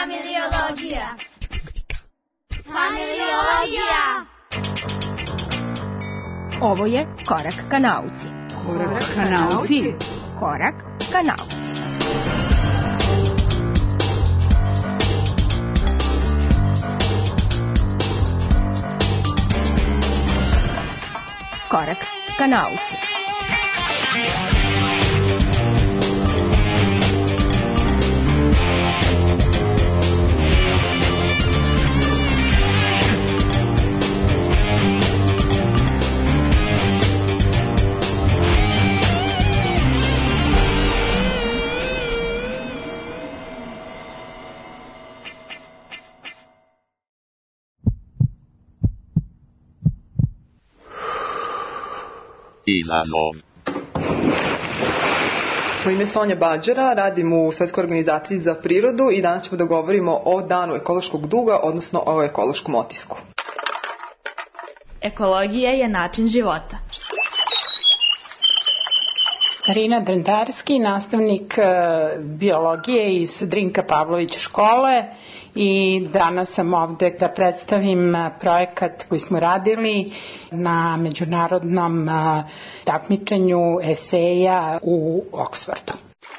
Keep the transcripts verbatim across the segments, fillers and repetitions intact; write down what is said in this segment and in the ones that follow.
Familiologija. Familiologija. Ovo je Korak ka nauci. Korak ka nauci. Korak ka nauci. Korak ka nauci. Izazov. Po ime Sonja Bađera, radim u Svetskoj organizaciji za prirodu i danas ćemo da govorimo o danu ekološkog duga, odnosno o ekološkom otisku. Ekologija je način života. Rina Drentarski, nastavnik biologije iz Drinka Pavlović škole, i danas sam ovde da predstavim projekat koji smo radili na međunarodnom takmičenju eseja u Oksfordu.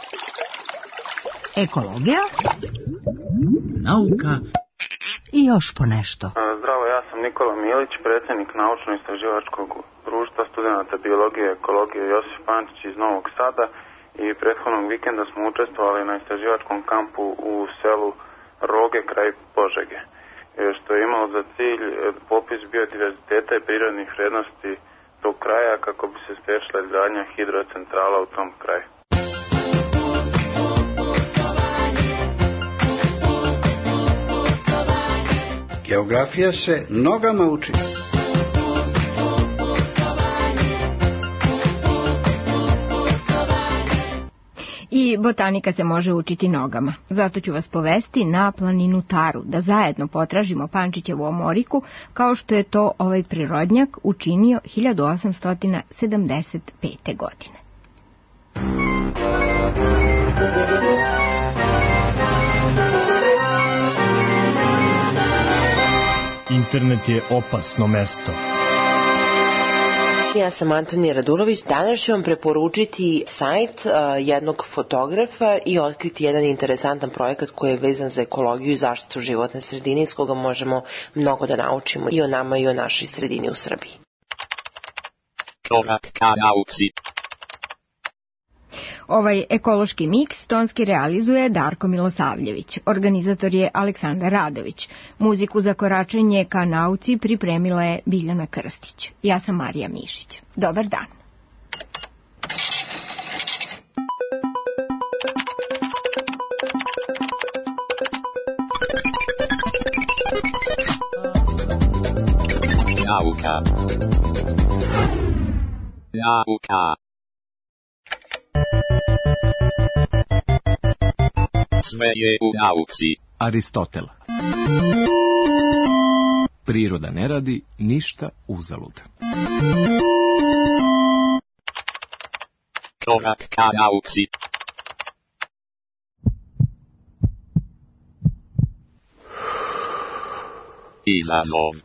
Ekologija, nauka i još po nešto. Zdravo, ja sam Nikola Milić, predsjednik naučno-istraživačkog društva studenata biologije i ekologije Josif Pančić iz Novog Sada, i prethodnog vikenda smo učestvovali na istraživačkom kampu u selu Roge kraj Požege, što je imalo za cilj popis biodiverziteta i prirodnih vrednosti tog kraja kako bi se spriječila izgradnja hidrocentrala u tom kraju. Geografija se nogama uči. I botanika se može učiti nogama. Zato ću vas povesti na planinu Taru, da zajedno potražimo Pančićevu omoriku, kao što je to ovaj prirodnjak učinio hiljadu osamsto sedamdeset pete. godine. Internet je opasno mesto. Ja sam Antonija Radulović. Danas ću vam preporučiti sajt uh, jednog fotografa i otkriti jedan interesantan projekat koji je vezan za ekologiju i zaštitu životne sredine, iz koga možemo mnogo da naučimo i o nama i o našoj sredini u Srbiji. Korak ka nauci. Ovaj ekološki miks tonski realizuje Darko Milosavljević. Organizator je Aleksandar Radović. Muziku za koračenje ka nauci pripremila je Biljana Krstić. Ja sam Marija Mišić. Dobar dan. Nauka. Nauka. Sve je u nauci. Aristotel. Priroda ne radi ništa uzalud. Korak ka nauci. Izazov.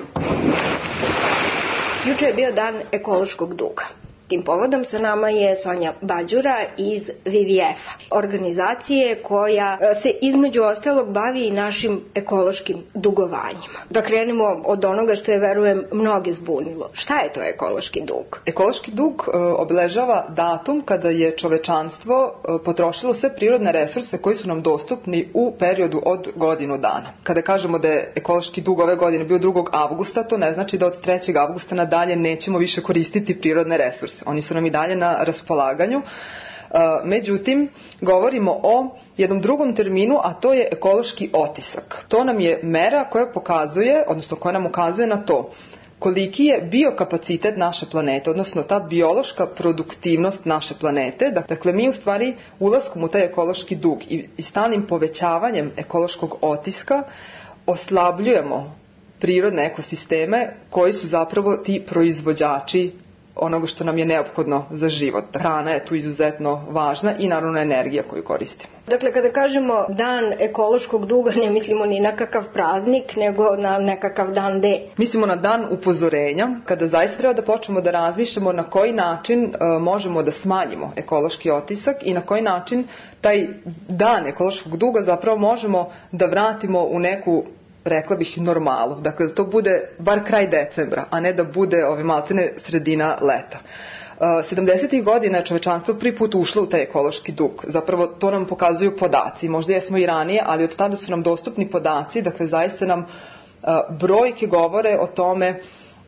Juče je bio dan ekološkog duga. Tim povodom sa nama je Sonja Bađura iz W W F-a, organizacije koja se između ostalog bavi i našim ekološkim dugovanjima. Da krenemo od onoga što je, verujem, mnoge zbunilo. Šta je to ekološki dug? Ekološki dug e, obeležava datum kada je čovečanstvo e, potrošilo sve prirodne resurse koji su nam dostupni u periodu od godinu dana. Kada kažemo da je ekološki dug ove godine bio drugog avgusta, to ne znači da od trećeg avgusta nadalje nećemo više koristiti prirodne resurse. Oni su nam i dalje na raspolaganju. Međutim, govorimo o jednom drugom terminu, a to je ekološki otisak. To nam je mera koja pokazuje, odnosno koja nam ukazuje na to koliki je biokapacitet naše planete, odnosno ta biološka produktivnost naše planete. Dakle, mi u stvari ulaskom u taj ekološki dug i stalnim povećavanjem ekološkog otiska oslabljujemo prirodne ekosisteme koji su zapravo ti proizvođači onoga što nam je neophodno za život. Hrana je tu izuzetno važna i naravno energija koju koristimo. Dakle, kada kažemo dan ekološkog duga, ne mislimo ni na kakav praznik, nego na nekakav dan D. Mislimo na dan upozorenja, kada zaista treba da počnemo da razmišljamo na koji način uh, možemo da smanjimo ekološki otisak i na koji način taj dan ekološkog duga zapravo možemo da vratimo u neku, rekla bih, normalu. Dakle, da to bude bar kraj decembra, a ne da bude ove maltene sredina leta. sedamdesetih godina je čovečanstvo prvi put ušlo u taj ekološki dug. Zapravo to nam pokazuju podaci. Možda jesmo i ranije, ali od tada su nam dostupni podaci. Dakle, zaista nam brojke govore o tome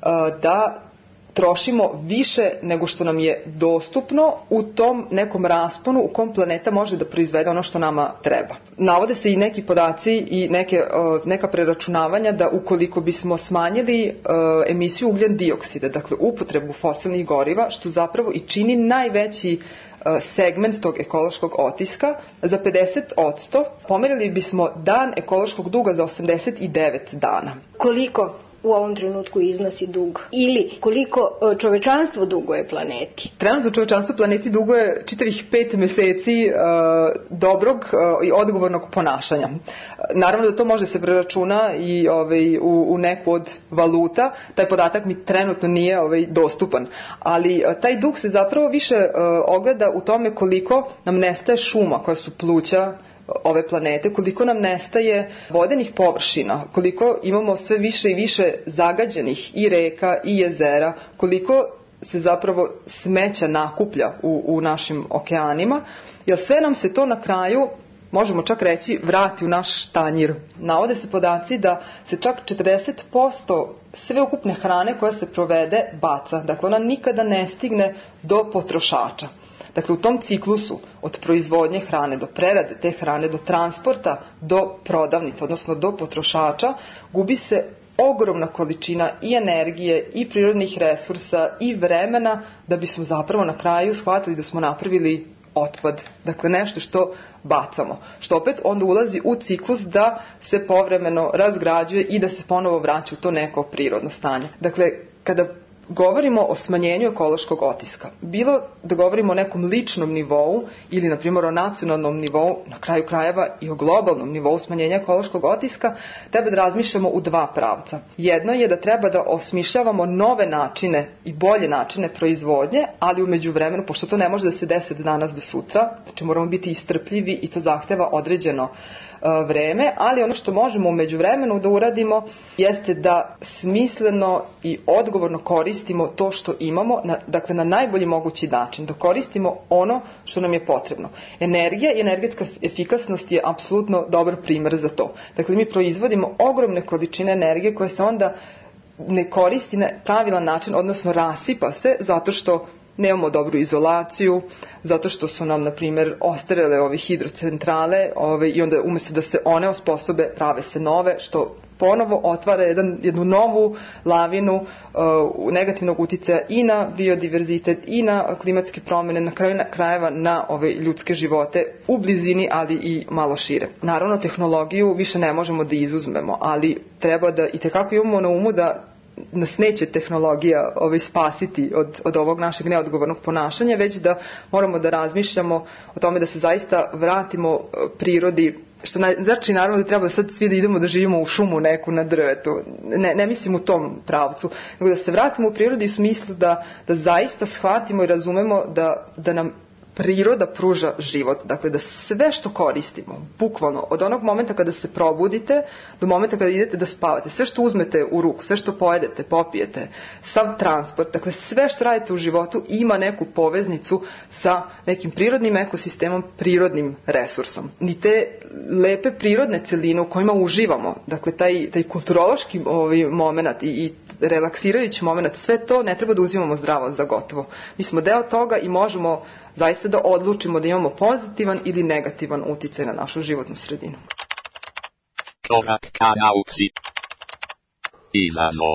da trošimo više nego što nam je dostupno u tom nekom rasponu u kom planeta može da proizvede ono što nama treba. Navode se i neki podaci i neke, neka preračunavanja da ukoliko bismo smanjili emisiju ugljen dioksida, dakle upotrebu fosilnih goriva, što zapravo i čini najveći segment tog ekološkog otiska, za pedeset posto pomerili bismo dan ekološkog duga za osamdeset devet dana. Koliko u ovom trenutku iznosi dug? Ili koliko čovečanstvo duguje planeti? Trenutno čovečanstvo planeti duguje čitavih pet meseci uh, dobrog uh, i odgovornog ponašanja. Naravno da to može se preračuna i ovaj, u, u neku od valuta. Taj podatak mi trenutno nije ovaj, dostupan. Ali uh, taj dug se zapravo više uh, ogleda u tome koliko nam nestaje šuma koja su pluća ove planete, koliko nam nestaje vodenih površina, koliko imamo sve više i više zagađenih i reka i jezera, koliko se zapravo smeća nakuplja u, u našim okeanima, jer sve nam se to na kraju, možemo čak reći, vrati u naš tanjir. Navode se podaci da se čak četrdeset posto sveukupne hrane koja se provede baca, dakle ona nikada ne stigne do potrošača. Dakle, u tom ciklusu od proizvodnje hrane do prerade te hrane, do transporta, do prodavnica, odnosno do potrošača, gubi se ogromna količina i energije, i prirodnih resursa, i vremena, da bismo zapravo na kraju shvatili da smo napravili otpad. Dakle, nešto što bacamo. Što opet onda ulazi u ciklus da se povremeno razgrađuje i da se ponovo vraća u to neko prirodno stanje. Dakle, kada govorimo o smanjenju ekološkog otiska, bilo da govorimo o nekom ličnom nivou ili, na primjer, o nacionalnom nivou, na kraju krajeva i o globalnom nivou smanjenja ekološkog otiska, treba da razmišljamo u dva pravca. Jedno je da treba da osmišljavamo nove načine i bolje načine proizvodnje, ali u međuvremenu, pošto to ne može da se desi od danas do sutra, znači moramo biti istrpljivi i to zahteva određeno vreme, ali ono što možemo u međuvremenu da uradimo jeste da smisleno i odgovorno koristimo to što imamo, na, dakle na najbolji mogući način, da koristimo ono što nam je potrebno. Energija i energetska efikasnost je apsolutno dobar primer za to. Dakle, mi proizvodimo ogromne količine energije koje se onda ne koristi na pravilan način, odnosno rasipa se zato što nemamo dobru izolaciju, zato što su nam, na primjer, ostarele ove hidrocentrale ove, i onda umjesto da se one osposobe, prave se nove, što ponovo otvara jedan, jednu novu lavinu uh, negativnog uticaja i na biodiverzitet i na klimatske promjene, na kraju krajeva na ove ljudske živote u blizini, ali i malo šire. Naravno, tehnologiju više ne možemo da izuzmemo, ali treba da itekako imamo na umu da nas neće tehnologija ovaj, spasiti od, od ovog našeg neodgovornog ponašanja, već da moramo da razmišljamo o tome da se zaista vratimo prirodi, što na, znači naravno da treba sad svi da idemo da živimo u šumu neku na drvetu, ne, ne mislim u tom pravcu, nego da se vratimo u prirodi u smislu da, da zaista shvatimo i razumemo da, da nam priroda pruža život, dakle da sve što koristimo, bukvalno od onog momenta kada se probudite do momenta kada idete da spavate, sve što uzmete u ruku, sve što pojedete, popijete, sav transport, dakle sve što radite u životu ima neku poveznicu sa nekim prirodnim ekosistemom, prirodnim resursom. Ni te lepe prirodne celine u kojima uživamo, dakle taj, taj kulturološki ovaj, moment i, i relaksirajući moment, sve to ne treba da uzimamo zdravo za gotovo. Mi smo deo toga i možemo zaista da odlučimo da imamo pozitivan ili negativan uticaj na našu životnu sredinu. Korak ka nauci. Izazov.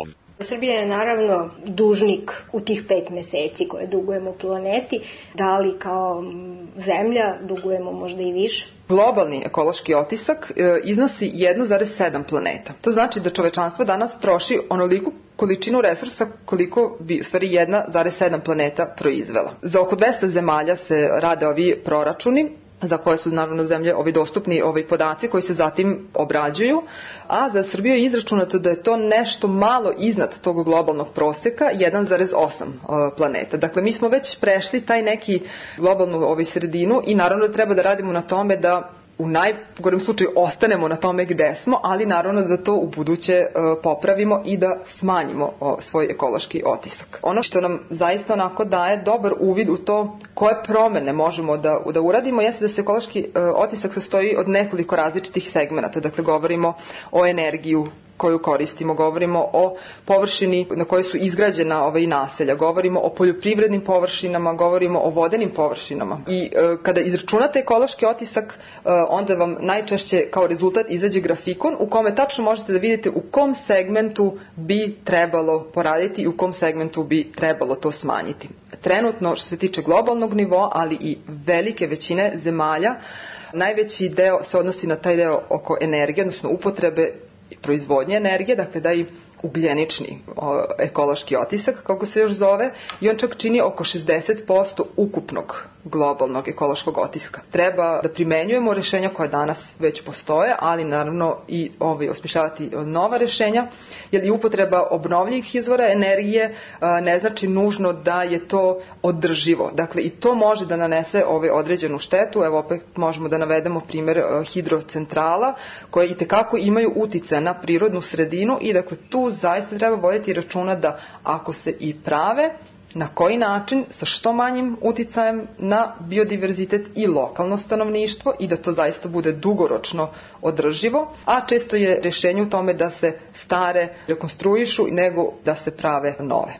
Srbija je naravno dužnik u tih pet meseci koje dugujemo planeti, da li kao zemlja dugujemo možda i više? Globalni ekološki otisak iznosi jedan zarez sedam planeta. To znači da čovečanstvo danas troši onoliku količinu resursa koliko bi u stvari jedan zarez sedam planeta proizvela. Za oko dvesta zemalja se rade ovi proračuni, za koje su naravno zemlje ovi dostupni ovi podaci koji se zatim obrađuju, a za Srbiju je izračunato da je to nešto malo iznad tog globalnog proseka, jedan zarez osam planeta. Dakle, mi smo već prešli taj neki globalnu ovaj sredinu i naravno da treba da radimo na tome da u najgorem slučaju ostanemo na tome gde smo, ali naravno da to u buduće popravimo i da smanjimo svoj ekološki otisak. Ono što nam zaista onako daje dobar uvid u to koje promene možemo da, da uradimo jeste da se ekološki otisak sastoji od nekoliko različitih segmenata. Dakle, govorimo o energiju koju koristimo, govorimo o površini na kojoj su izgrađena ove naselja, govorimo o poljoprivrednim površinama, govorimo o vodenim površinama. I e, kada izračunate ekološki otisak, e, onda vam najčešće kao rezultat izađe grafikon u kome tačno možete da vidite u kom segmentu bi trebalo poraditi i u kom segmentu bi trebalo to smanjiti. Trenutno, što se tiče globalnog nivoa, ali i velike većine zemalja, najveći deo se odnosi na taj deo oko energije, odnosno upotrebe proizvodnje energije, dakle da i ugljenični o, ekološki otisak, kako se još zove, i on čak čini oko šezdeset posto ukupnog globalnog ekološkog otiska. Treba da primenjujemo rešenja koja danas već postoje, ali naravno i ovaj, osmišljavati nova rešenja, jer i upotreba obnovljivih izvora energije a, ne znači nužno da je to održivo. Dakle, i to može da nanese ovaj, određenu štetu. Evo opet možemo da navedemo primjer a, hidrocentrala, koje i tekako imaju uticaja na prirodnu sredinu i dakle tu zaista treba voditi računa da ako se i prave, na koji način, sa što manjim uticajem na biodiverzitet i lokalno stanovništvo i da to zaista bude dugoročno održivo, a često je rešenje u tome da se stare rekonstruišu nego da se prave nove.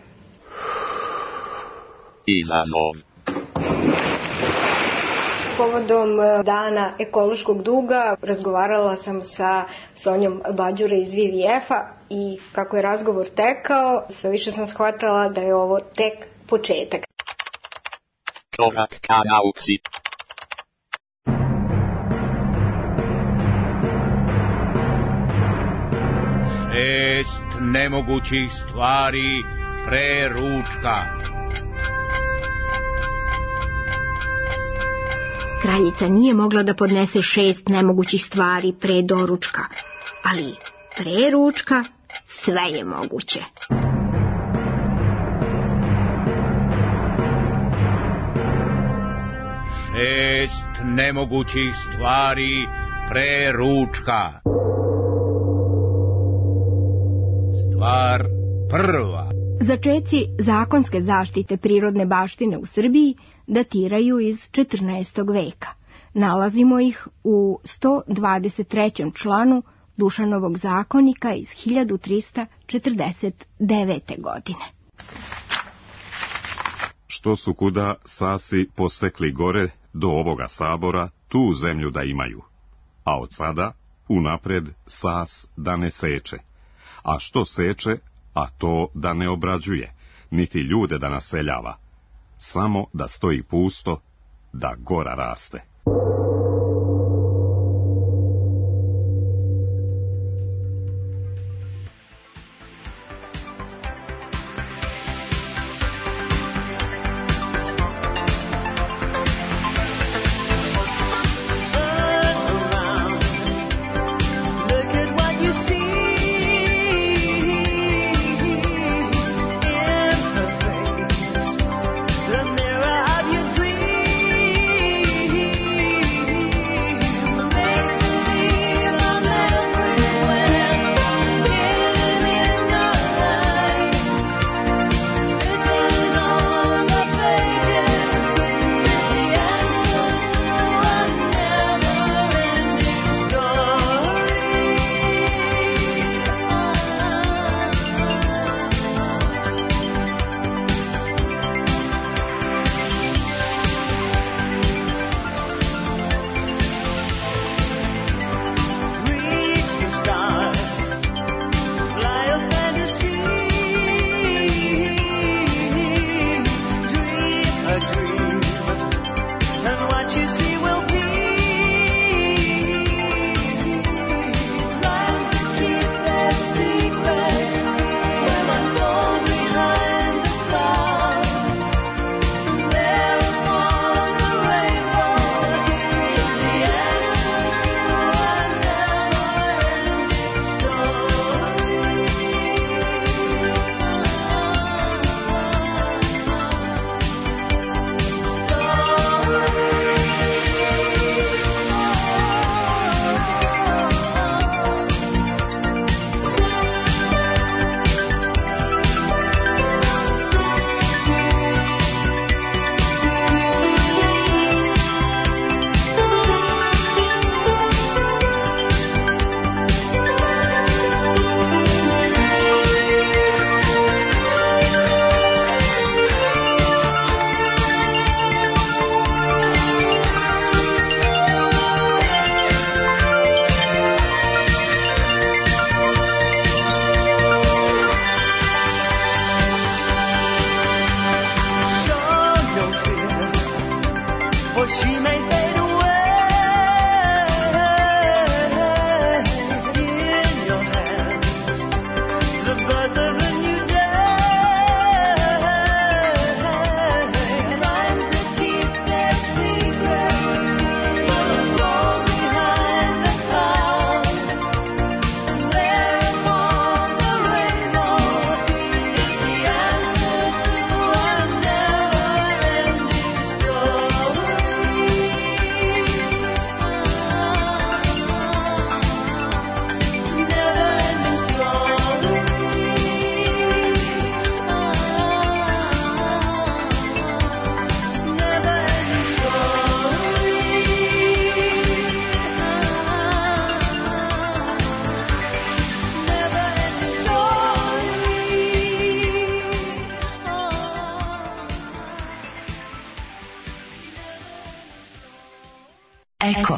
Izazov. Povodom dana ekološkog duga razgovarala sam sa Sonjom Bađure iz V V F-a i kako je razgovor tekao, sve više sam shvatala da je ovo tek početak. Korak ka nauci. Šest nemogućih stvari pre ručka. Kraljica nije mogla da podnese šest nemogućih stvari pre doručka, ali pre ručka sve je moguće. Šest nemogućih stvari pre ručka. Stvar prva. Začeci zakonske zaštite prirodne baštine u Srbiji datiraju iz četrnaestog veka. Nalazimo ih u sto dvadeset trećem članu Dušanovog zakonika iz hiljadu trista četrdeset devete. godine. Što su kuda sasi postekli gore do ovoga sabora, tu zemlju da imaju, a od sada unapred sas da ne seče, a što seče, a to da ne obrađuje, niti ljude da naseljava, samo da stoji pusto, da gora raste. Eko.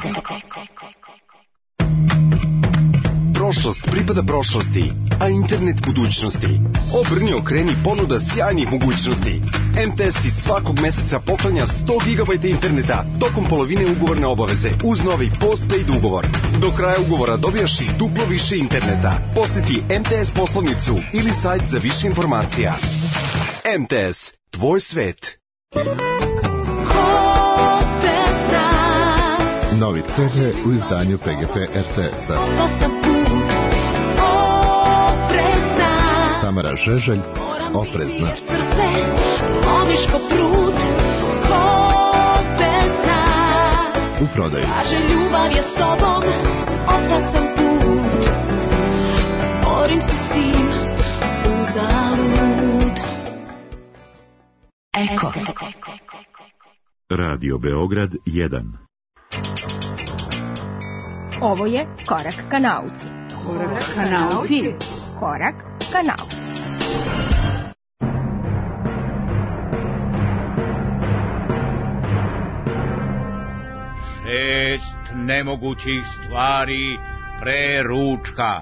Prošlost pripada prošlosti, a internet budućnosti. Obrni, okreni, ponuda sjajnih mogućnosti. M T S ti svakog meseca poklanja sto gigabajta interneta tokom polovine ugovorne obaveze uz novi postpaid ugovor. Do kraja ugovora dobijaš i duplo više interneta. Poseti M T S poslovnicu ili sajt za više informacija. M T S, tvoj svet. Novi C D u izdanju P G P R T S-a. Tamara Žeželj, Oprezna. U prodaju. Ljubav je s tobom, opasan put. Borim se s tim, uzalud. Eko. Radio Beograd jedan. Ovo je Korak ka nauci. Korak ka nauci. Korak ka nauci. Šest nemogućih stvari pre ručka.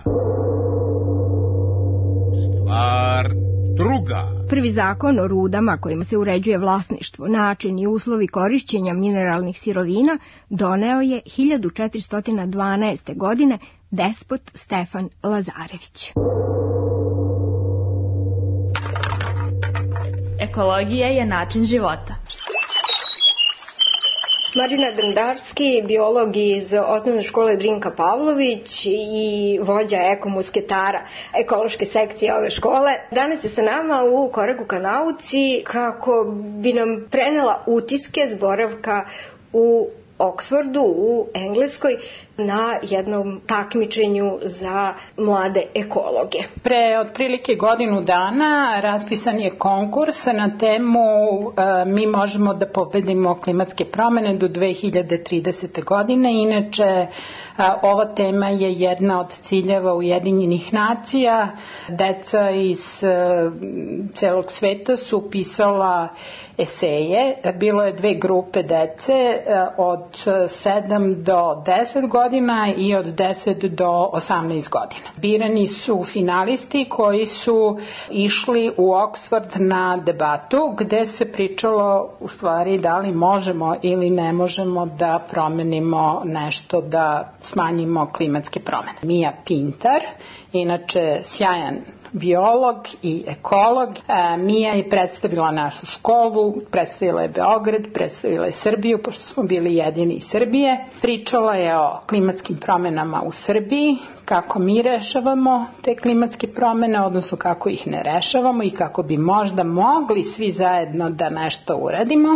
Stvar druga. Prvi zakon o rudama kojima se uređuje vlasništvo, način i uslovi korišćenja mineralnih sirovina doneo je hiljadu četiristo dvanaeste. godine despot Stefan Lazarević. Ekologija je način života. Marina Drendarski, biolog iz osnovne škole Drinka Pavlović i vođa ekomusketara ekološke sekcije ove škole. Danas je sa nama u Koraku ka nauci kako bi nam prenela utiske s boravka u Oksfordu u Engleskoj na jednom takmičenju za mlade ekologe. Pre otprilike godinu dana raspisan je konkurs na temu e, mi možemo da pobedimo klimatske promene do dve hiljade tridesete. godine. Inače, e, ova tema je jedna od ciljeva Ujedinjenih nacija. Deca iz e, celog sveta su pisala eseje. Bilo je dve grupe dece e, od sedam do deset godina i od deset do osamnaest godina. Birani su finalisti koji su išli u Oksford na debatu gde se pričalo u stvari da li možemo ili ne možemo da promenimo nešto, da smanjimo klimatske promene. Mija Pintar, inače sjajan biolog i ekolog. E, Mija je predstavila našu školu, predstavila je Beograd, predstavila je Srbiju, pošto smo bili jedini iz Srbije. Pričala je o klimatskim promenama u Srbiji, kako mi rešavamo te klimatske promene, odnosno kako ih ne rešavamo i kako bi možda mogli svi zajedno da nešto uradimo.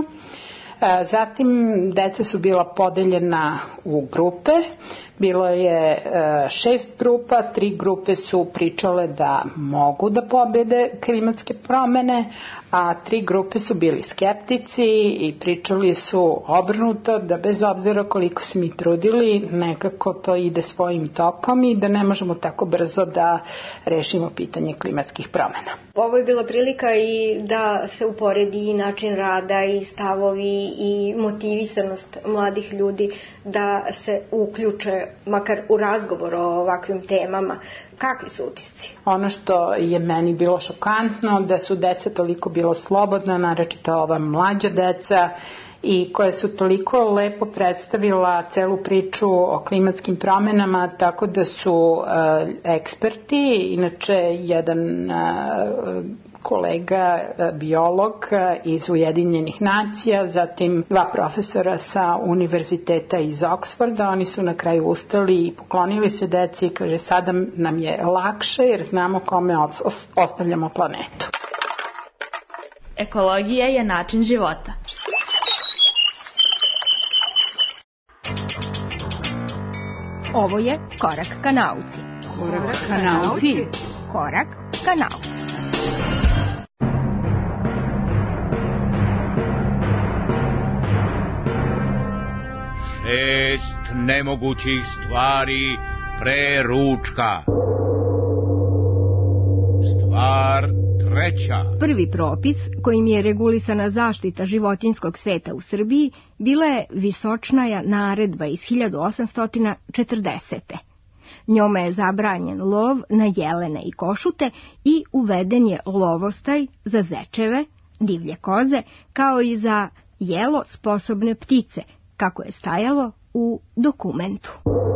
Zatim, deca su bila podeljena u grupe. Bilo je šest grupa, tri grupe su pričale da mogu da pobede klimatske promene, a tri grupe su bili skeptici i pričali su obrnuto da bez obzira koliko se mi trudili, nekako to ide svojim tokom i da ne možemo tako brzo da rešimo pitanje klimatskih promena. Ovo je bila prilika i da se uporedi i način rada i stavovi i motivisanost mladih ljudi da se uključe makar u razgovor o ovakvim temama. Kakvi su utisci? Ono što je meni bilo šokantno, da su deca toliko bilo slobodna, naročito ova mlađa deca, i koja su toliko lepo predstavila celu priču o klimatskim promenama, tako da su uh, eksperti, inače jedan uh, kolega uh, biolog uh, iz Ujedinjenih nacija, zatim dva profesora sa univerziteta iz Oksforda, oni su na kraju ustali i poklonili se deci i kaže sada nam je lakše jer znamo kome ostavljamo planetu. Ekologija je način života. Ovo je Korak ka nauci. Korak ka nauci. Korak ka nauci. Šest nemogućih stvari pre ručka. Stvar treća. Prvi propis kojim je regulisana zaštita životinjskog sveta u Srbiji bila je Visočnaja naredba iz hiljadu osamsto četrdesete. Njome je zabranjen lov na jelene i košute i uveden je lovostaj za zečeve, divlje koze, kao i za jelo sposobne ptice, kako je stajalo u dokumentu.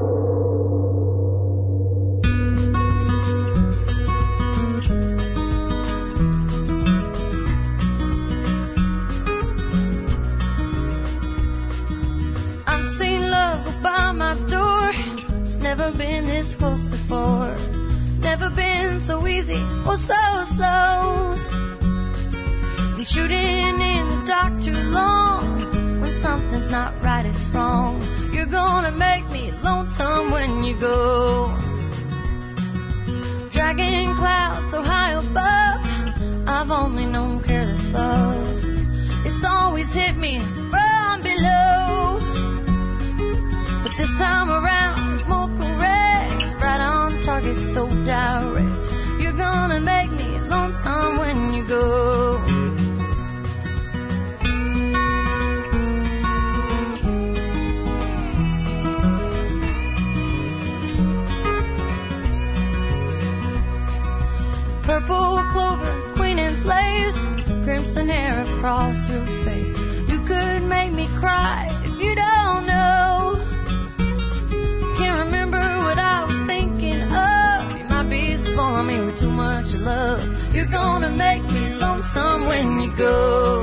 I've seen love go by my door. It's never been this close before. Never been so easy or so slow. Been shooting in the dark too long. When something's not right, it's wrong. You're gonna make me lonesome when you go. Dragging clouds so high above. I've only known careless love. It's always hit me from below. But this time around, it's more correct. Right on target, so direct. You're gonna make me lonesome when you go. Purple clover, queen and lace, crimson hair across your face. You could make me cry if you don't know. Can't remember what I was thinking of. You might be spoiling me with too much love. You're gonna make me lonesome when you go.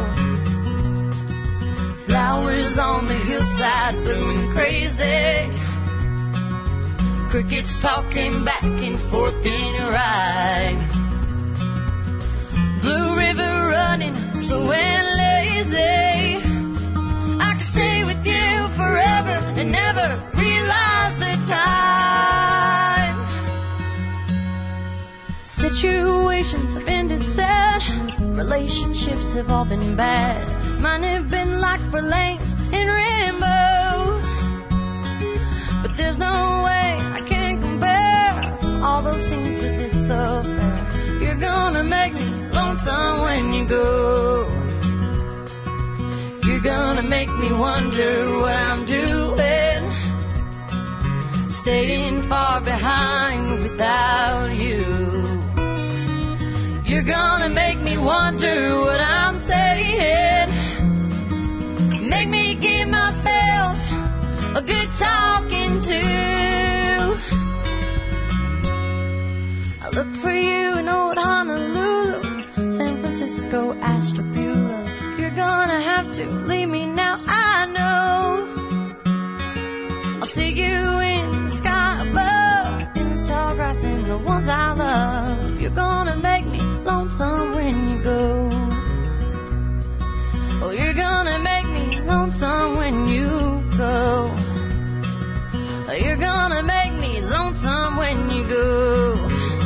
Flowers on the hillside blooming crazy. Crickets talking back and forth in your eye. Blue river running slow and lazy. I could stay with you forever and never realize the time. Situations have ended sad. Relationships have all been bad. Mine have been like Verlaine's in Rainbow. But there's no way I can compare all those things to this affair. You're gonna make me lonesome when you go. You're gonna make me wonder what I'm doing, staying far behind without you. You're gonna make me wonder what I'm saying, make me give myself a good talking to. I look for you in old Honolulu, San Francisco, Ashtabula. You're gonna have to leave me now, I know. I'll see you in the sky above, in the tall grass and the ones I love. You're gonna make me lonesome when you go. Oh, you're gonna make me lonesome when you go. Oh, you're gonna make me lonesome when you go.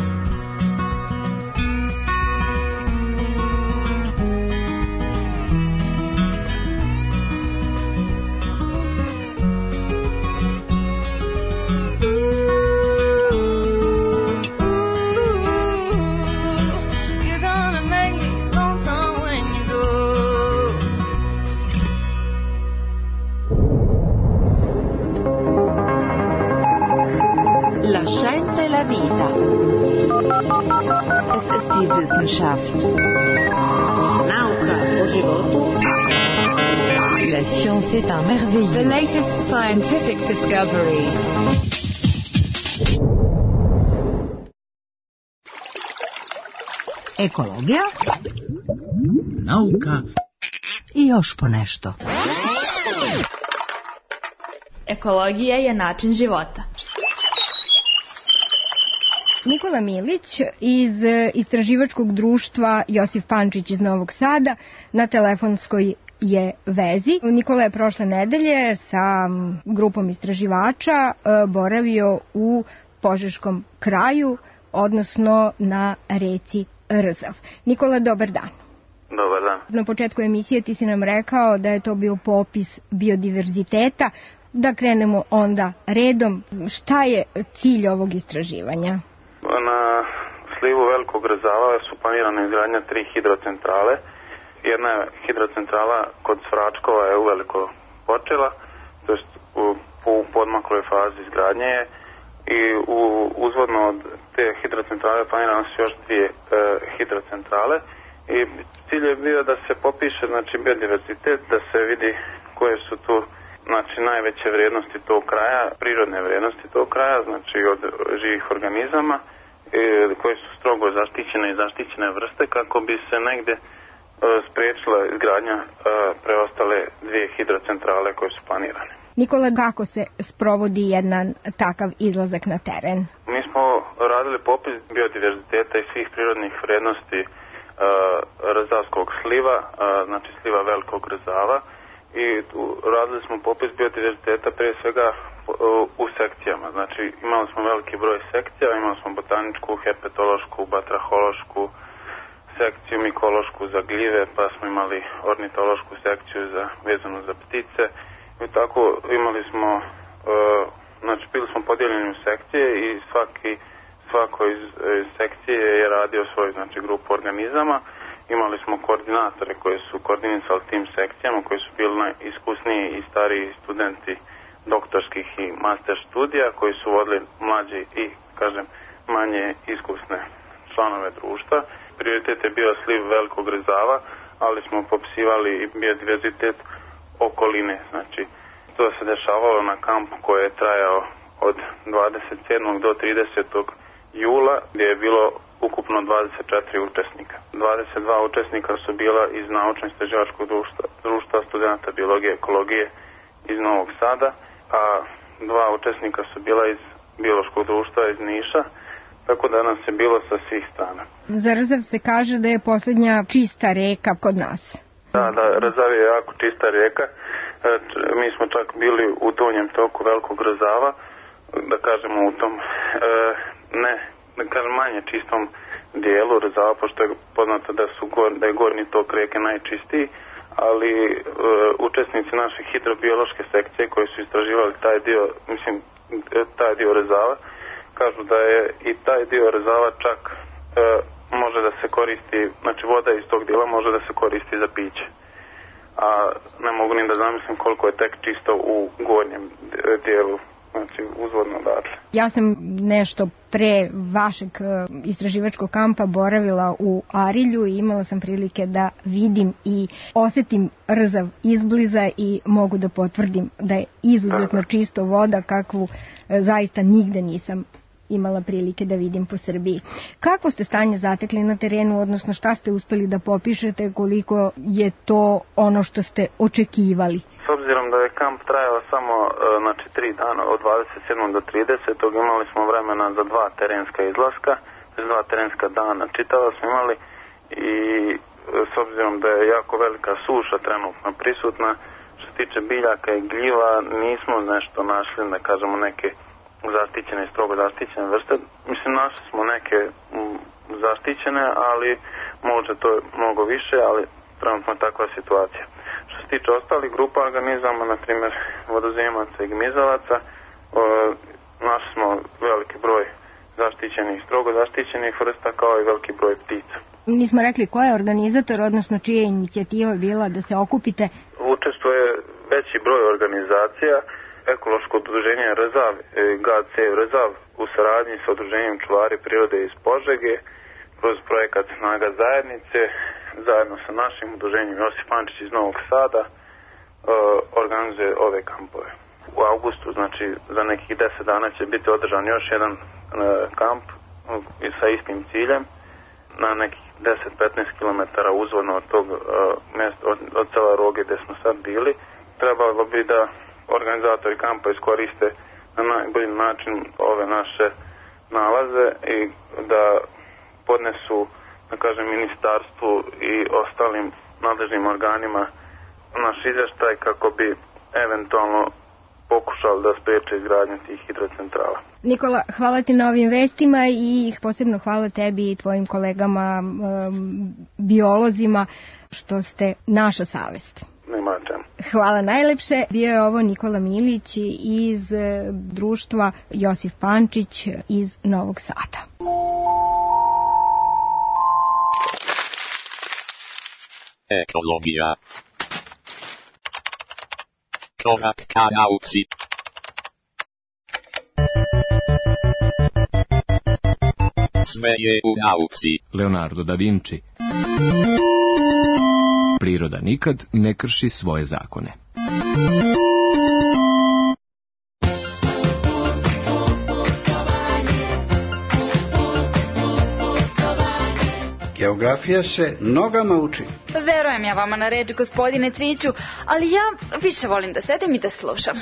Es ist die Wissenschaft. Nauka o životu. La science est un merveilleux. The latest scientific discoveries. Ekologija. Nauka. I još po nešto. Ekologija je način života. Nikola Milić iz istraživačkog društva Josif Pančić iz Novog Sada na telefonskoj je vezi. Nikola je prošle nedelje sa grupom istraživača boravio u Požeškom kraju, odnosno na reci Rzav. Nikola, dobar dan. Dobar dan. Na početku emisije ti si nam rekao da je to bio popis biodiverziteta. Da krenemo onda redom. Šta je cilj ovog istraživanja? Na slivu Velikog Rezava su planirana izgradnja tri hidrocentrale. Jedna hidrocentrala kod Svračkova je uveliko počela, to jest u, u podmakloj fazi izgradnje je, i u, uzvodno od te hidrocentrale planirane su još dvije e, hidrocentrale i cilj je bio da se popiše znači biodiverzitet, da se vidi koje su tu znači najveće vrijednosti tog kraja, prirodne vrijednosti tog kraja, znači od živih organizama e, koje su strogo zaštićene i zaštićene vrste kako bi se negde e, spriječila izgradnja e, preostale dvije hidrocentrale koje su planirane. Nikola, kako se sprovodi jedan takav izlazak na teren? Mi smo radili popis biodiverziteta i svih prirodnih vrijednosti e, Rezavskog sliva, e, znači sliva Velikog Rezava, i radili smo popis biodiverziteta prije svega u sekcijama. Znači imali smo veliki broj sekcija, imali smo botaničku, herpetološku, batrahološku sekciju, mikološku za gljive, pa smo imali ornitološku sekciju za, vezanu za ptice. I tako imali smo, znači bili smo podijeljeni u sekcije i svaki, svako iz, iz sekcije je radio svoju znači grupu organizama. Imali smo koordinatore koji su koordinisali tim sekcijama, koji su bili najiskusniji i stariji studenti doktorskih i master studija, koji su vodili mlađi i, kažem, manje iskusne članove društva. Prioritet je bio sliv Velikog Rezava, ali smo popisivali i biodiverzitet okoline. Znači, to se dešavalo na kampu koji je trajao od dvadeset sedmog do tridesetog jula, gdje je bilo ukupno dvadeset četiri učesnika. dvadeset dva učesnika su bila iz naučno-istraživačkog društva, društva studenta biologije i ekologije iz Novog Sada, a dva učesnika su bila iz biološkog društva iz Niša, tako da nas je bilo sa svih strana. Za Rezav se kaže da je posljednja čista reka kod nas. Da, da, Rezav je jako čista reka. Mi smo čak bili u donjem toku Velikog Rezava, da kažemo u tom, ne, da kažem manje čistom dijelu Rezava, pošto je poznato da, su gor, da je gornji tok reke najčistiji, ali e, učesnici naše hidrobiološke sekcije koji su istraživali taj dio, mislim, taj dio Rezava, kažu da je i taj dio Rezava čak e, može da se koristi, znači voda iz tog dijela može da se koristi za piće. A ne mogu ni da zamislim koliko je tek čisto u gornjem dijelu, znači uzvodno odatle. Ja sam nešto pre vašeg istraživačkog kampa boravila u Arilju i imala sam prilike da vidim i osetim Rzav izbliza i mogu da potvrdim da je izuzetno čisto voda kakvu zaista nigde nisam imala prilike da vidim po Srbiji. Kako ste stanje zatekli na terenu, odnosno šta ste uspeli da popišete, koliko je to ono što ste očekivali? S obzirom da je kamp trajao samo znači, tri dana, od dvadeset sedmog do tridesetog imali smo vremena za dva terenska izlaska, dva terenska dana čitava smo imali i s obzirom da je jako velika suša trenutno prisutna, što se tiče biljaka i gljiva, nismo nešto našli, da kažemo neke zaštićene i strogo zaštićene vrste. Mislim, našli smo neke zaštićene, ali možda to je mnogo više, ali trenutno je takva situacija. Što se tiče ostalih grupa organizama, na primjer vodozemaca i gmizavaca, e, našli smo veliki broj zaštićenih i strogo zaštićenih vrsta, kao i veliki broj ptica. Nismo rekli ko je organizator, odnosno čija je inicijativa bila da se okupite? Učestvuje veći broj organizacija. Ekološko udruženje Rezav, G A C Rezav, u saradnji sa udruženjem Čuvari prirode iz Požege, kroz projekat Snaga zajednice, zajedno sa našim udruženjem Josip Pančić iz Novog Sada, organizuje ove kampove. U avgustu, znači za nekih deset dana će biti održan još jedan kamp sa istim ciljem, na nekih deset do petnaest kilometara uzvodno od tog mjesta, od, od cela Roge gde smo sad bili. Trebalo bi da organizatori kampa iskoriste na najbolji način ove naše nalaze i da podnesu, da kažem, ministarstvu i ostalim nadležnim organima naš izvještaj kako bi eventualno pokušali da spreče izgradnju tih hidrocentrala. Nikola, hvala ti na ovim vestima i posebno hvala tebi i tvojim kolegama um, biolozima što ste naša savest. Nema čemu. Hvala najlepše. Bio je ovo Nikola Milić iz društva Josip Pančić iz Novog Sada. Ekologija. Korak ka nauci. Sve je u nauci. Leonardo da Vinci. Priroda nikad ne krši svoje zakone. Geografija se nogama uči. Verujem ja vama na reč, gospodine Cviću, ali ja više volim da sedim i da slušam.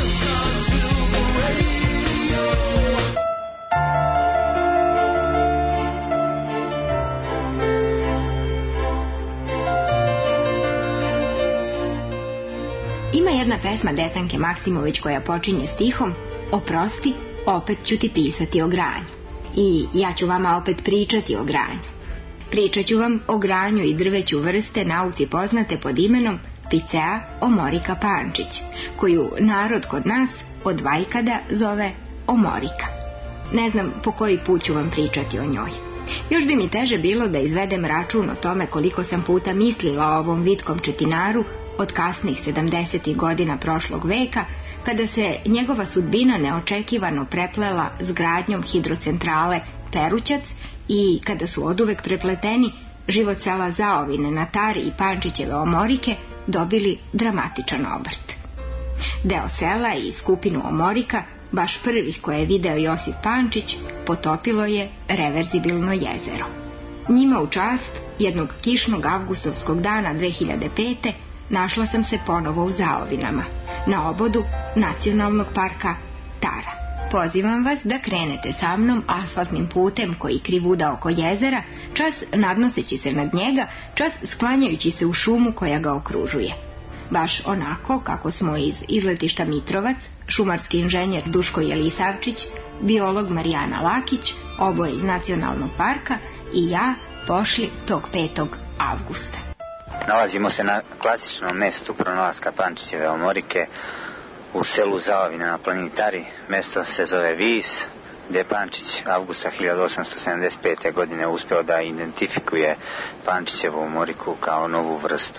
Ima jedna pesma Desanke Maksimović koja počinje stihom: oprosti, opet ću ti pisati o granju. I ja ću vama opet pričati o granju. Pričat ću vam o granju i drveću vrste nauci poznate pod imenom Picea omorica pančić, koju narod kod nas od vajkada zove omorika. Ne znam po koji put ću vam pričati o njoj. Još bi mi teže bilo da izvedem račun o tome koliko sam puta mislila o ovom vitkom četinaru od kasnih sedamdesetih godina prošlog veka, kada se njegova sudbina neočekivano preplela s gradnjom hidrocentrale Perućac i kada su oduvek prepleteni život sela Zaovine na Tari i Pančićeve omorike dobili dramatičan obrt. Deo sela i skupinu omorika, baš prvih koje je video Josif Pančić, potopilo je reverzibilno jezero. Njima u čast jednog kišnog avgustovskog dana dve hiljade pete. našla sam se ponovo u Zaovinama, na obodu Nacionalnog parka Tara. Pozivam vas da krenete sa mnom asfaltnim putem koji krivuda oko jezera, čas nadnoseći se nad njega, čas sklanjajući se u šumu koja ga okružuje. Baš onako kako smo iz izletišta Mitrovac, šumarski inženjer Duško Jelisavčić, biolog Marijana Lakić, oboje iz Nacionalnog parka i ja pošli tog petog avgusta. Nalazimo se na klasičnom mestu pronalaska Pančićeve omorike u selu Zaovine na planini Tari. Mesto se zove Vis, gdje je Pančić avgusta hiljadu osamsto sedamdeset pete. godine uspeo da identifikuje Pančićevu omoriku kao novu vrstu.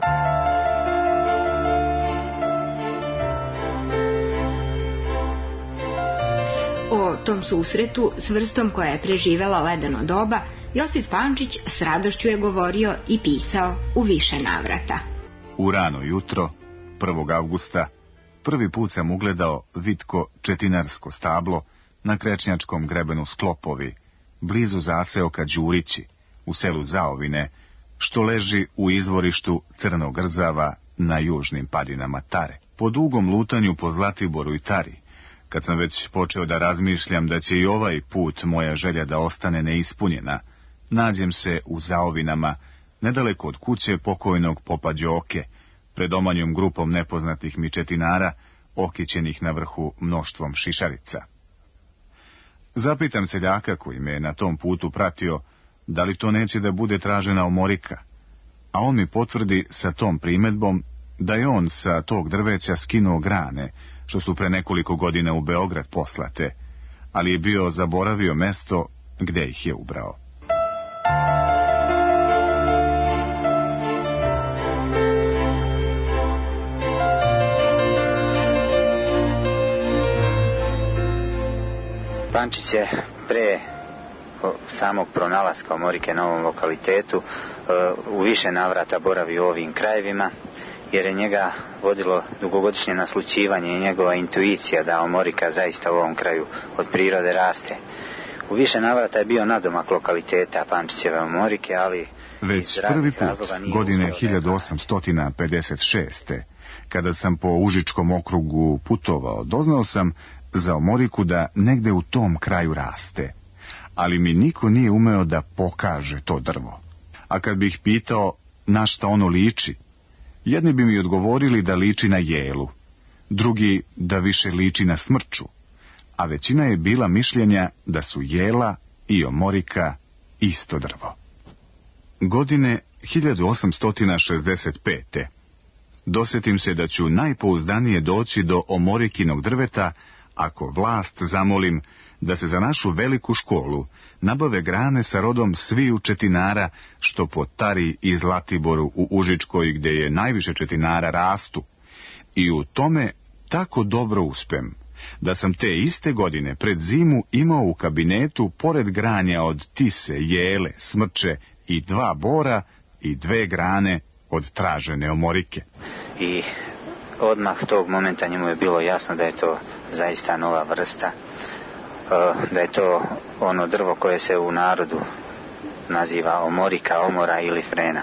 O tom susretu s vrstom koja je preživela ledeno doba, Josif Pančić s radošću je govorio i pisao u više navrata. U rano jutro, prvog avgusta, prvi put sam ugledao vitko četinarsko stablo na krečnjačkom grebenu Sklopovi, blizu zaseoka Đurići, u selu Zaovine, što leži u izvorištu Crnog Rzava na južnim padinama Tare. Po dugom lutanju po Zlatiboru i Tari, kad sam već počeo da razmišljam da će i ovaj put moja želja da ostane neispunjena, nađem se u Zaovinama, nedaleko od kuće pokojnog popa Đoke, pred omanjom grupom nepoznatih mi četinara, okićenih na vrhu mnoštvom šišarica. Zapitam seljaka koji me je na tom putu pratio, da li to neće da bude tražena omorika, a on mi potvrdi sa tom primedbom da je on sa tog drveća skinuo grane, što su pre nekoliko godina u Beograd poslate, ali je bio zaboravio mesto gde ih je ubrao. Pančić je pre samog pronalaska omorike na ovom lokalitetu u više navrata boravio u ovim krajevima, jer je njega vodilo dugogodišnje naslućivanje i njegova intuicija da omorika zaista u ovom kraju od prirode raste. U više navrata je bio nadomak lokaliteta Pančićeve omorike, ali već prvi put, godine hiljadu osamsto pedeset šeste. kada sam po Užičkom okrugu putovao, doznao sam za omoriku da negde u tom kraju raste, ali mi niko nije umeo da pokaže to drvo. A kad bih pitao na šta ono liči, jedni bi mi odgovorili da liči na jelu, drugi da više liči na smrču, a većina je bila mišljenja da su jela i omorika isto drvo. Godine hiljadu osamsto šezdeset pete. Dosetim se da ću najpouzdanije doći do omorikinog drveta ako vlast zamolim da se za našu veliku školu nabave grane sa rodom sviju četinara, što po Tari i Zlatiboru u Užičkoj, gde je najviše četinara, rastu. I u tome tako dobro uspem, da sam te iste godine pred zimu imao u kabinetu, pored granja od tise, jele, smrče i dva bora, i dve grane od tražene omorike. I odmah tog momenta njemu je bilo jasno da je to zaista nova vrsta, da je to ono drvo koje se u narodu naziva omorika, omora ili frena.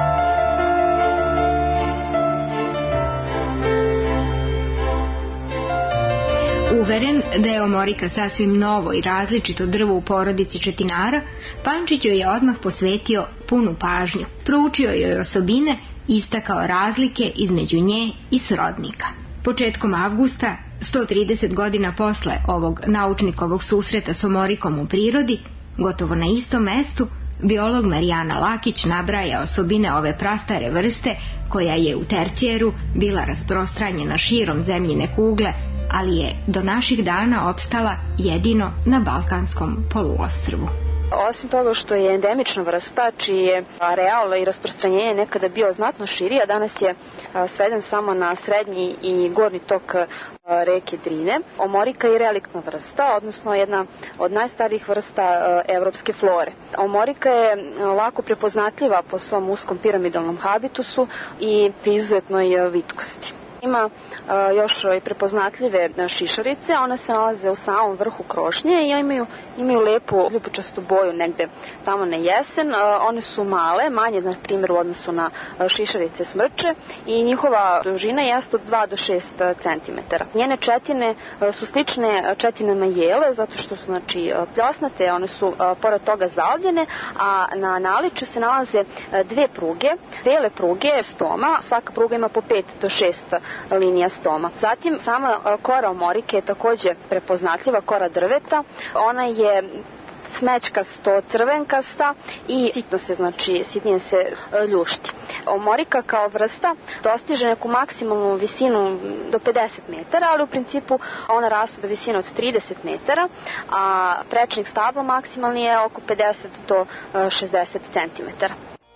Uveren da je omorika sasvim novo i različito drvo u porodici četinara, Pančić joj je odmah posvetio punu pažnju. Proučio joj osobine, istakao razlike između nje i srodnika. Početkom avgusta, sto trideset godina posle ovog naučnikovog susreta s omorikom u prirodi, gotovo na istom mestu, biolog Marijana Lakić nabraja osobine ove prastare vrste, koja je u tercijeru bila rasprostranjena širom zemljine kugle, ali je do naših dana opstala jedino na Balkanskom poluostrvu. Osim toga što je endemična vrsta, čiji je areal i rasprostranjenje nekada bio znatno širi, a danas je sveden samo na srednji i gornji tok reke Drine, omorika je reliktna vrsta, odnosno jedna od najstarijih vrsta evropske flore. Omorika je lako prepoznatljiva po svom uskom piramidalnom habitusu i izuzetnoj vitkosti. Ima uh, još i prepoznatljive šišarice, one se nalaze u samom vrhu krošnje i imaju, imaju lepu ljubičastu boju negde tamo na jesen. Uh, one su male, manje na primjer u odnosu na uh, šišarice smrče i njihova dužina jeste od dva do šest centimetara. Njene četine uh, su slične četinama jele zato što su znači, uh, pljosnate, one su uh, pored toga zaobljene, a na naličju se nalaze uh, dve pruge, bele pruge stoma, svaka pruga ima po pet do šest linija stoma. Zatim sama kora omorike je takođe prepoznatljiva, kora drveta. Ona je smećkasto crvenkasta i sitno se, znači sitnije se ljušti. Omorika kao vrsta dostiže neku maksimalnu visinu do pedeset metara, ali u principu ona raste do visine od trideset metara, a prečnik stablo maksimalni je oko pedeset do šezdeset centimetara.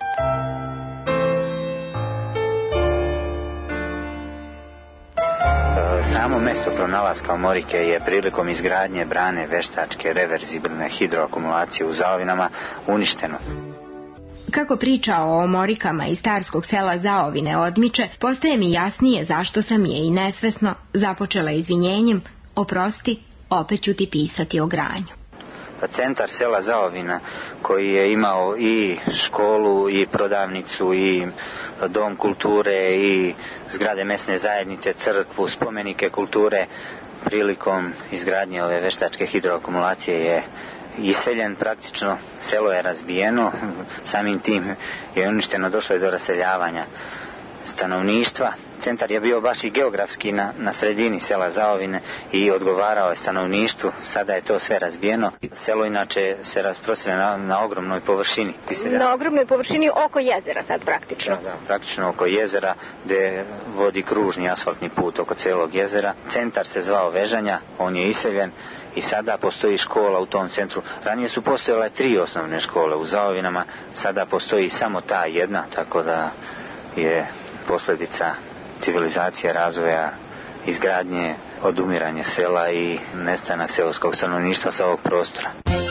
Samo mesto pronalaska omorike je prilikom izgradnje brane veštačke reverzibilne hidroakumulacije u Zaovinama uništeno. Kako priča o omorikama iz starskog sela Zaovine odmiče, postaje mi jasnije zašto sam je i nesvesno započela izvinjenjem: oprosti, opet ću ti pisati o granju. Centar sela Zaovina, koji je imao i školu i prodavnicu i dom kulture i zgrade mesne zajednice, crkvu, spomenike kulture, prilikom izgradnje ove veštačke hidroakumulacije je iseljen praktično, selo je razbijeno, samim tim je uništeno, došlo je do raseljavanja stanovništva. Centar je bio baš i geografski na, na sredini sela Zaovine i odgovarao je stanovništvu. Sada je to sve razbijeno. Selo inače se rasprostire na, na ogromnoj površini. Na ogromnoj površini oko jezera sad praktično. Da, da, praktično oko jezera gde vodi kružni asfaltni put oko celog jezera. Centar se zvao Vežanja, on je iseljen i sada postoji škola u tom centru. Ranije su postojale tri osnovne škole u Zaovinama, sada postoji samo ta jedna, tako da je posljedica civilizacije, razvoja, izgradnje, odumiranje sela i nestanak seoskog stanovništva sa ovog prostora.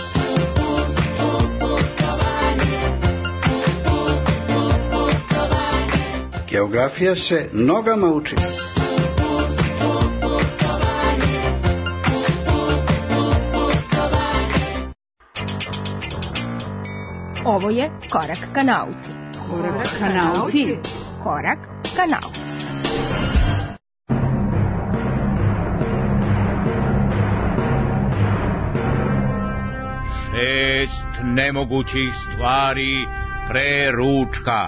Geografija se nogama uči. Ovo je Korak ka nauci. Korak ka nauci. Korak ka nauci. Šest nemogućih stvari pre ručka.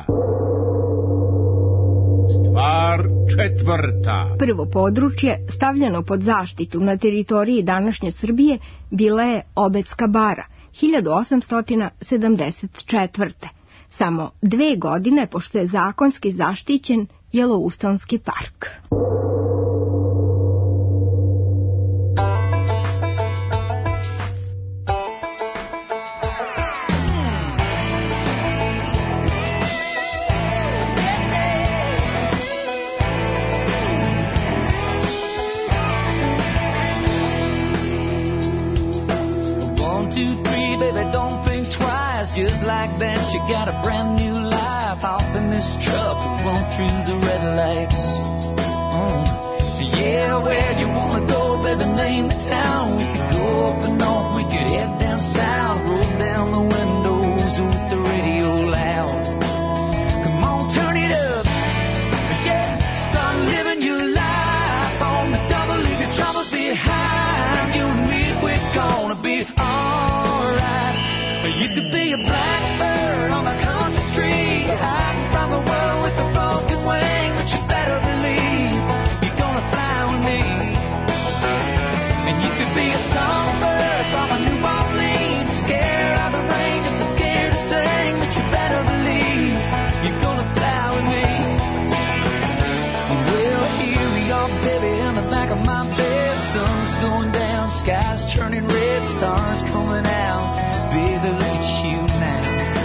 Stvar četvrta. Prvo područje stavljeno pod zaštitu na teritoriji današnje Srbije bila je Obedska bara, hiljadu osamsto sedamdeset četvrte. Samo dve godine pošto je zakonski zaštićen Jeloustonski park. two, three, baby, don't think twice. Just like that, you got a brand new life. Hop in this truck and run through the red lights. Oh. Yeah, where you wanna go, baby, name the town. We could go up and north, we could head down south. Roll down the windows with the radio loud. Come on, turn it up. Yeah, start living your life on the double, leave your troubles behind. You and me, we're gonna be alright. You could be a blackbird on a country street, hiding from the world with a broken wing, but you better believe you're gonna fly with me. And you could be a songbird from a New Orleans, scared of the rain, just as scared to sing, but you better believe you're gonna fly with me. Well, here we are, baby, in the back of my bed. Sun's going down, sky's turning red, stars coming out. Baby, look at you now.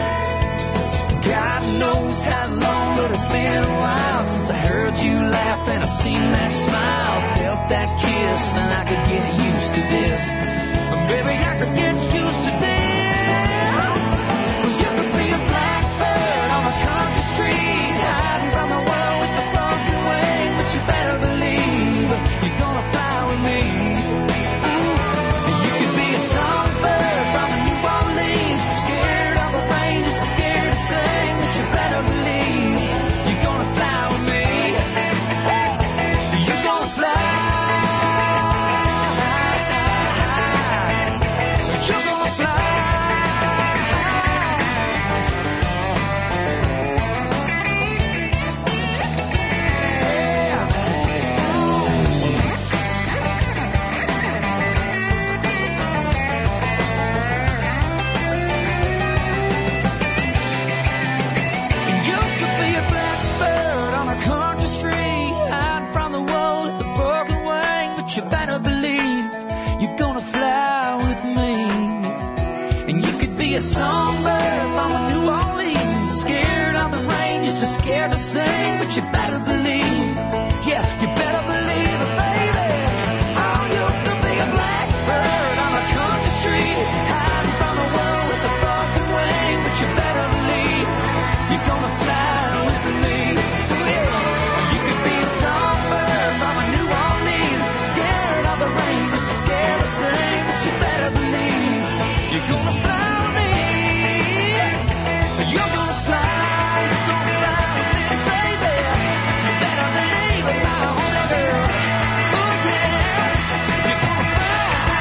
God knows how long, but it's been a while since I heard you laugh and I seen that smile, felt that kiss, and I could get used to this. Baby, I could get used to this. Well, you could be a blackbird on a country street, hiding from the world with a broken wing, but you better believe you're gonna fly with me. You could be a songbird from a New Orleans, scared of the rain, just as scared to sing, but you better believe you're gonna fly with me. You're gonna fly. You're gonna fly. You could be a blackbird on a country street, hiding from the world with a broken wing, but you better believe you're gonna fly with me. And you could be a songbird from a New Orleans, scared of the rain, just as scared to sing, but you better believe, yeah, you better believe it, baby. Oh, you could be a blackbird on a country street, hiding from the world with a broken wing, but you better believe you're gonna fly with me. Yeah. You could be a songbird from a New Orleans, scared of the rain, just as scared to sing, but you better believe you're gonna fly with me. You're gonna fly, you're gonna fly with me, baby. You better believe it, my only girl. Oh yeah, you're gonna fly.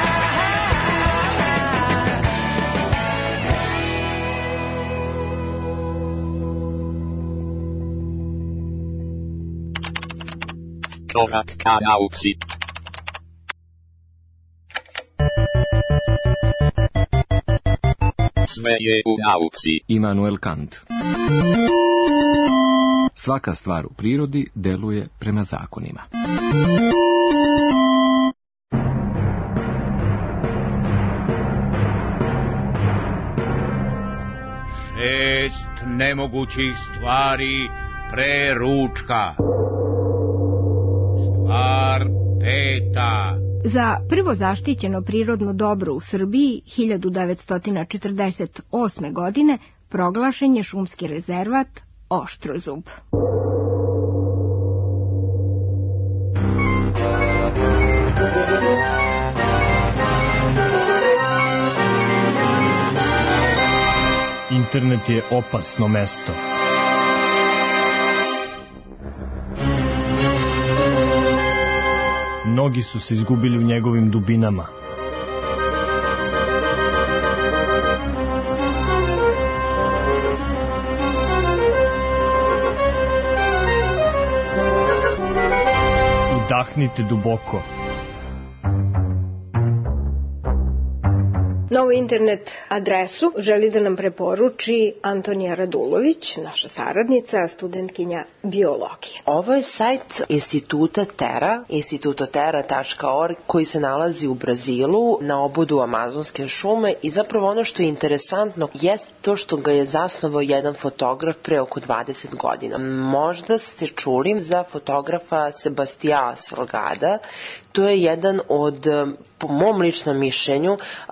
Korak ka nauci. Sve je u nauci. Immanuel Kant. Svaka stvar u prirodi deluje prema zakonima. Šest nemogućih stvari pre ručka. Stvar peta. Za prvo zaštićeno prirodno dobro u Srbiji hiljadu devetsto četrdeset osme. godine proglašen je šumski rezervat Oštrozub. Internet je opasno mesto. Mnogi su se izgubili u njegovim dubinama. Udahnite duboko. Novu internet adresu želi da nam preporuči Antonija Radulović, naša saradnica, studentkinja biologije. Ovo je sajt instituta Terra, institutoterra tačka org, koji se nalazi u Brazilu na obodu Amazonske šume i zapravo ono što je interesantno jest to što ga je zasnovao jedan fotograf pre oko dvadeset godina. Možda ste čuli za fotografa Sebastiana Salgada. To je jedan od, po mom ličnom mišljenju, um,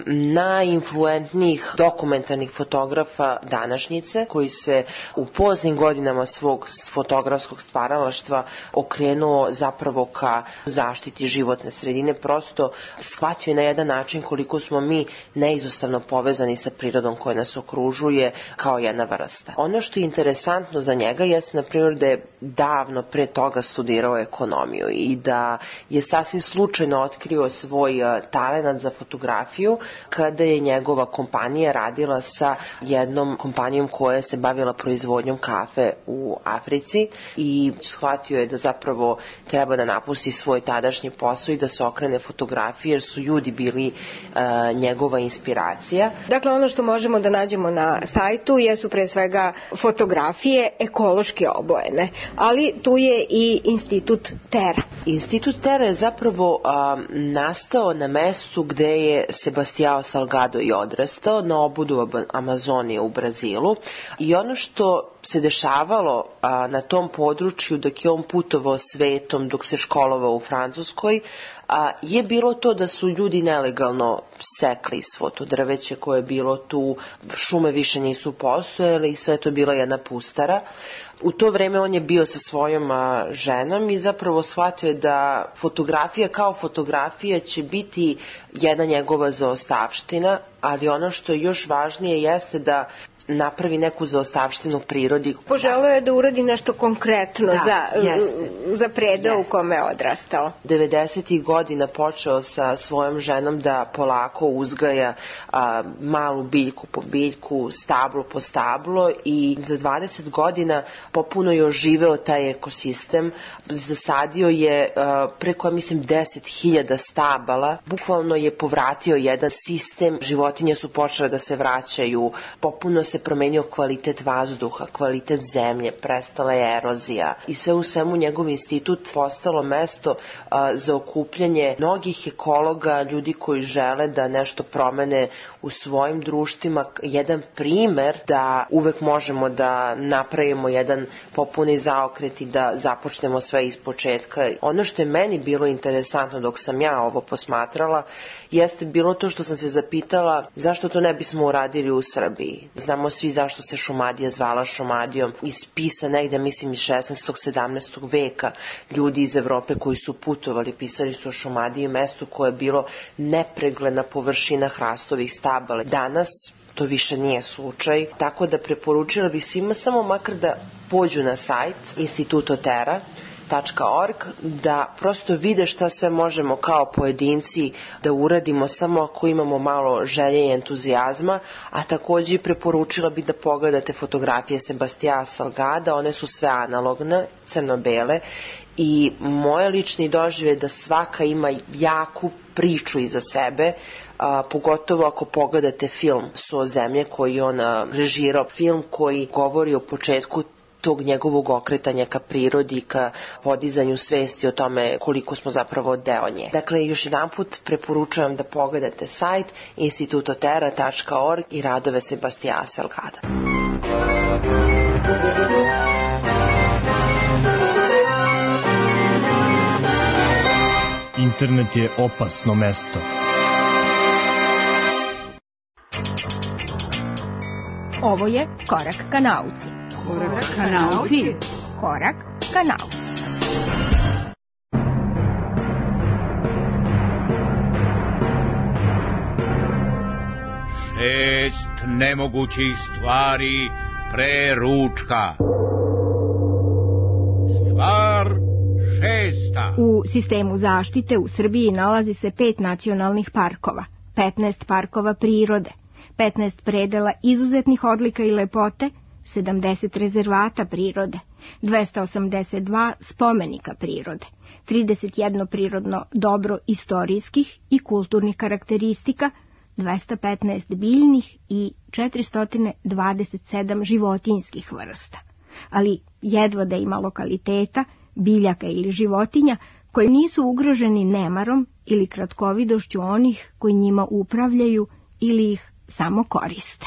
najinfluentnijih dokumentarnih fotografa današnjice, koji se u poznim godinama svog fotografskog stvaralaštva okrenuo zapravo ka zaštiti životne sredine. Prosto shvatio je na jedan način koliko smo mi neizostavno povezani sa prirodom koja nas okružuje kao jedna vrsta. Ono što je interesantno za njega jeste, na primjer, da je davno pre toga studirao ekonomiju i da je sasvim slučajno otkrio svoj talenat za fotografiju kada je njegova kompanija radila sa jednom kompanijom koja se bavila proizvodnjom kafe u Africi i shvatio je da zapravo treba da napusti svoj tadašnji posao i da se okrene fotografiji, jer su ljudi bili uh, njegova inspiracija. Dakle, ono što možemo da nađemo na sajtu jesu pre svega fotografije ekološki obojene, ali tu je i Institut Terra. Institut Terra je zapravo um, nastao na mestu gde je Sebastião Salgado i odrastao, na obodu Amazonije u Brazilu, i ono što se dešavalo a, na tom području dok je on putovao svetom, dok se školovao u Francuskoj, a, je bilo to da su ljudi nelegalno sekli svo to drveće koje je bilo tu, šume više nisu postojale i sve to bila jedna pustara. U to vreme on je bio sa svojom a, ženom i zapravo shvatio je da fotografija kao fotografija će biti jedna njegova zaostavština, ali ono što je još važnije jeste da napravi neku zaostavštinu prirodi. Poželeo je da uradi nešto konkretno da, za, za predeo u kome je odrastao. devedesetih godina počeo sa svojom ženom da polako uzgaja a, malu biljku po biljku, stablo po stablo, i za dvadeset godina popuno je oživeo taj ekosistem. Zasadio je a, preko, mislim, deset hiljada stabala. Bukvalno je povratio jedan sistem. Životinje su počele da se vraćaju. Popuno se promenio kvalitet vazduha, kvalitet zemlje, prestala je erozija i sve u svemu njegov institut postalo mesto a, za okupljanje mnogih ekologa, ljudi koji žele da nešto promene u svojim društvima. Jedan primer da uvek možemo da napravimo jedan popuni zaokret i da započnemo sve iz početka. Ono što je meni bilo interesantno dok sam ja ovo posmatrala jeste bilo to što sam se zapitala zašto to ne bismo uradili u Srbiji. Znamo svi zašto se Šumadija zvala Šumadijom, iz spisa negde, mislim, iz šesnaestog sedamnaestog veka. Ljudi iz Evrope koji su putovali pisali su o Šumadiji, mestu koje je bilo nepregledna površina hrastovih stabala. Danas to više nije slučaj, tako da preporučila bih svima samo makar da pođu na sajt Instituto Terra tačka org, da prosto vide šta sve možemo kao pojedinci da uradimo samo ako imamo malo želje i entuzijazma, a takođe preporučila bi da pogledate fotografije Sebastiana Salgada, one su sve analogne, crno-bele, i moje lični doživ je da svaka ima jaku priču iza sebe, a, pogotovo ako pogledate film So zemlje koji on a, režirao, film koji govori o početku tog njegovog okretanja ka prirodi, ka podizanju svesti o tome koliko smo zapravo deo nje. Dakle, još jedan put preporučujem da pogledate sajt instituto terra tačka org i radove Sebastiana Salgada. Internet je opasno mesto. Ovo je Korak ka nauci. Korak ka nauci. Korak ka nauci. Šest nemogućih stvari pre ručka. Stvar šesta. U sistemu zaštite u Srbiji nalazi se pet nacionalnih parkova, petnaest parkova prirode, petnaest predela izuzetnih odlika i lepote, sedamdeset rezervata prirode, dvesta osamdeset dva spomenika prirode, trideset jedno prirodno dobro istorijskih i kulturnih karakteristika, dvesta petnaest biljnih i četiristo dvadeset sedam životinjskih vrsta. Ali jedva da ima lokaliteta, biljaka ili životinja koji nisu ugroženi nemarom ili kratkovidošću onih koji njima upravljaju ili ih samo koriste.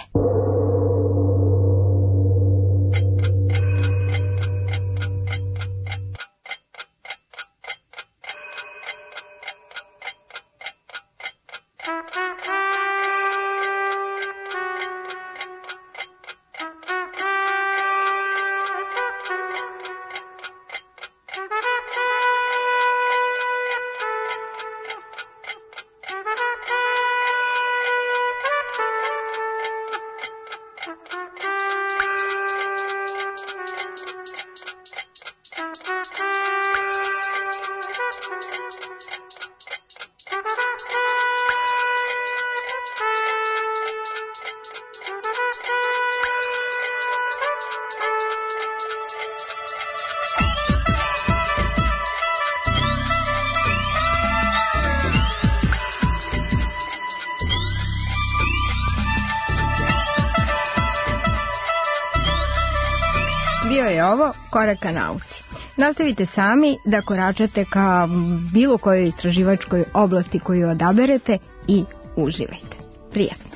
je ovo Korak ka nauci. Nastavite sami da koračate ka bilo kojoj istraživačkoj oblasti koju odaberete i uživajte. Prijatno.